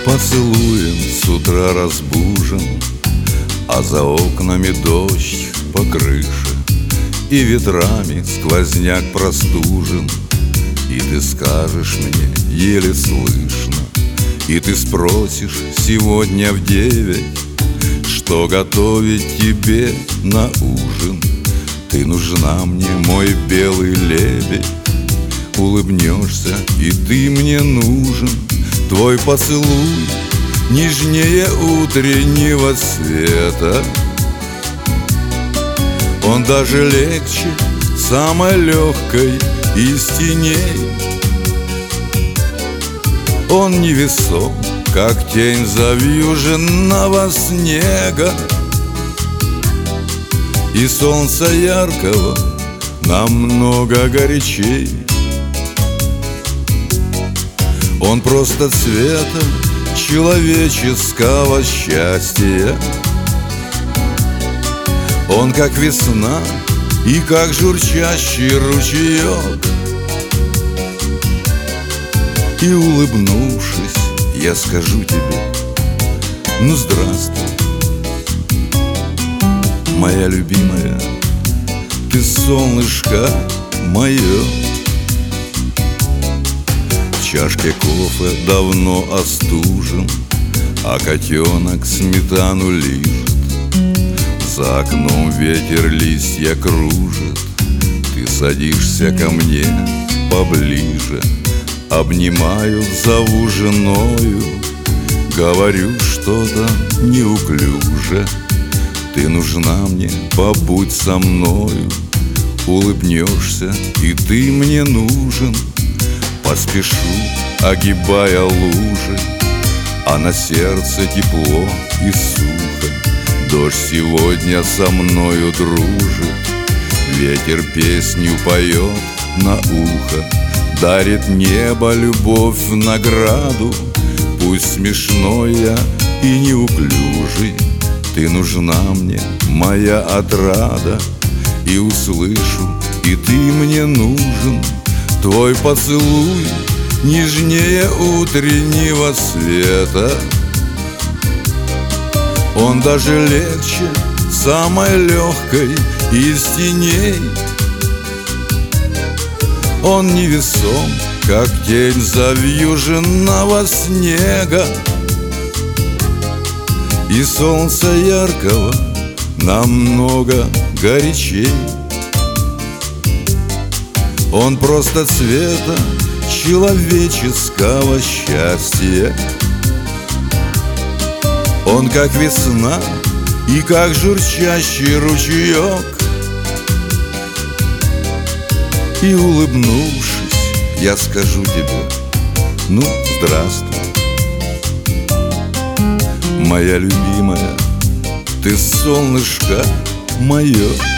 Поцелуем с утра разбужен, а за окнами дождь по крыше, и ветрами сквозняк простужен. И ты скажешь мне еле слышно, и ты спросишь сегодня в 9, что готовить тебе на ужин. Ты нужна мне, мой белый лебедь. Улыбнешься, и ты мне нужен. Твой поцелуй нежнее утреннего света. Он даже легче самой легкой из теней. Он невесом, как тень завьюженного снега, и солнца яркого намного горячей. Он просто цвета человеческого счастья. Он как весна и как журчащий ручеек. И улыбнувшись, я скажу тебе: ну здравствуй, моя любимая, ты солнышко мое. В чашке кофе давно остужен, а котенок сметану лижет. За окном ветер листья кружит. Ты садишься ко мне поближе, обнимаю, зову женою, говорю что-то неуклюже. Ты нужна мне, побудь со мною. Улыбнешься, и ты мне нужен. Поспешу, огибая лужи, а на сердце тепло и сухо. Дождь сегодня со мною дружит. Ветер песню поет на ухо, дарит небо любовь в награду. Пусть смешной я и неуклюжий, ты нужна мне, моя отрада. И услышу, и ты мне нужен. Твой поцелуй нежнее утреннего света. Он даже легче самой легкой из теней. Он невесом, как тень завьюженного снега, и солнца яркого намного горячей. Он просто цвета человеческого счастья. Он как весна и как журчащий ручеек. И улыбнувшись, я скажу тебе: ну здравствуй, моя любимая, ты солнышко мое.